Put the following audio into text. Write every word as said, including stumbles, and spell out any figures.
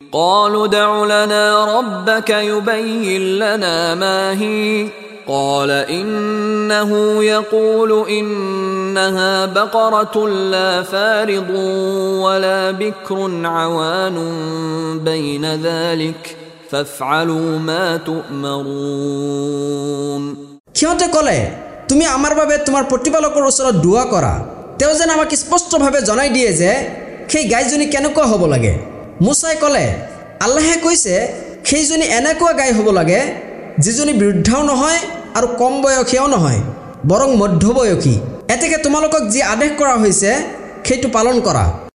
قالوا ادع لنا ربك يبين لنا ما هي قال إنه يقول إنها بقرة لا فارض ولا بكر عوان بين ذلك فافعلوا ما تؤمرون সিহঁতে ক'লে তুমি আমাৰ বাবে তোমাৰ প্ৰতিপালকৰ ওচৰত দুআ কৰা তেওঁ যেন আমাক স্পষ্টভাৱে জনাই দিয়ে যে সেই গাইজনী কেনেকুৱা হ'ব লাগে মুসাই ক'লে আল্লাহে কৈছে সেইজনী এনেকুৱা গাই হ'ব লাগে যিজনী বৃদ্ধাও নহয় আৰু কম বয়সীও নহয় বৰং মধ্যবয়সী এতেকে তোমালোকক যি আদেশ কৰা হৈছে সেইটো পালন কৰা